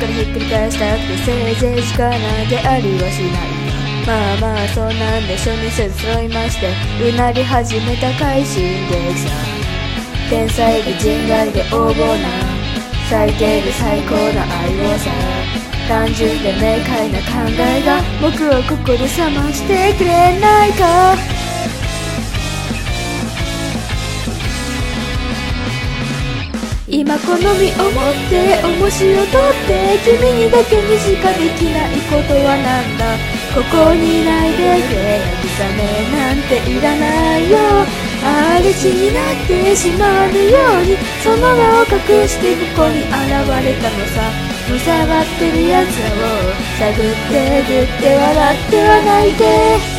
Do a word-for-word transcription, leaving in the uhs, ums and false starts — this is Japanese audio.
からひっくり返したってせいぜいしかなんてありはしない。まあまあそうなんでしょにせず揃いましてうなり始めた快進撃さ。天才で人外で横暴な最低で最高な愛をさ。単純で明快な考えが僕をここで冷ましてくれないか。今この身をもって重しを取って君にだけにしかできないことはなんだ。ここにいないでて慰めなんていらないよ。あれ地になってしまうようにその名を隠してここに現れたのさ。むさばってる奴らを探ってぐって笑っては泣いて